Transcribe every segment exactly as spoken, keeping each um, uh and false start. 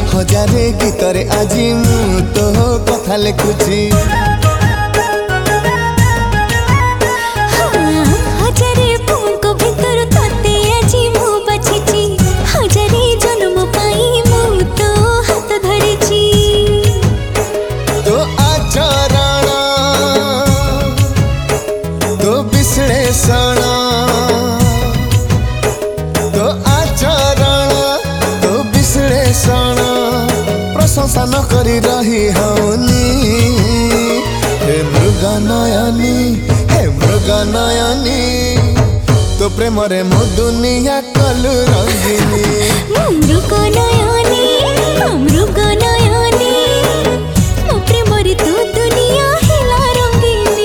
हजारे गीतरे आजी मु तो कथा लिखुची हजारे पुंको भितर तते आजी मु बछिची हजारे जन्म पाई मु तो हाथ धरिची तो आचरण तो विश्लेषण तो आचरण तो विश्लेषण प्रशंसा न करी रही हौनी हे मृगनयनी हे मृगनयनी तो प्रेम रे मो दुनिया कलु रंगिनी मृगनयनी मृगनयनी मो प्रेम रे तू दुनिया हिला रंगिनी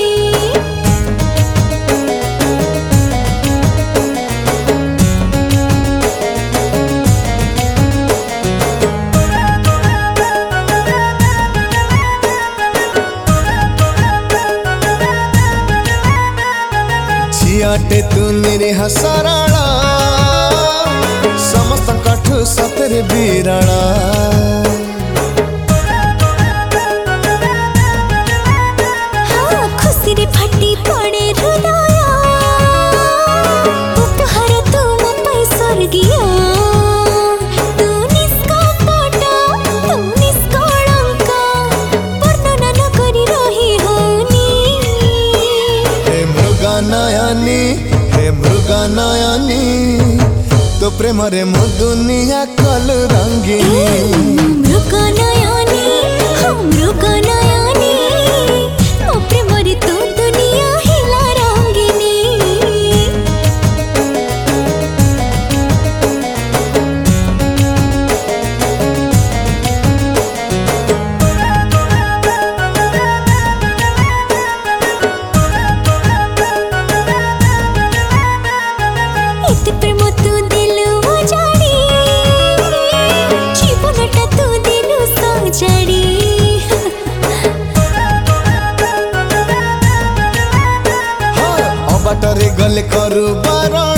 झियाटे तू निरीह सरला समस्त कठु सतरे बीराणा हाँ खुशी रे फटी पड़े हृदय उपहार तू मो पाई स्वर्गीय तू निष्कपट तू निष्कलंक वर्णना न करी रही हौनी हे मृगनयनी हे मृगनयनी तो प्रेम रे मो दुनिया कलु रंगिनी मृगनयनी मृगनयनी मो प्रेम रे तू दुनिया हिला रंगिनी एते प्रेम तू दिलु उजाड़ी जीवनटा तू दिलु सजाड़ी अबाटरे गले करू बारण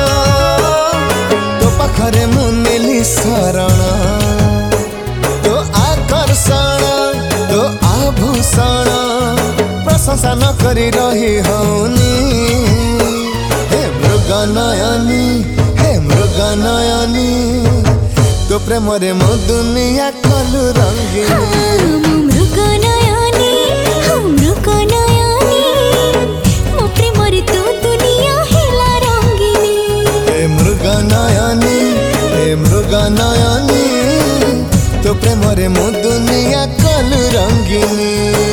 तो पाखरे मु नेली शरण तो आकर्षण तो आभूषण प्रशंसा न करी रही हौनी हे मृगनयनी हे मृगनयनी तो प्रेम रे मो दुनिया कलु रंगिनी मृगनयनी मृगनयनी मो प्रेम रे तू दुनिया हिला रंगिनी हे मृगनयनी हे मृगनयनी तो प्रेम रे मो दुनिया कलु रंगिनी।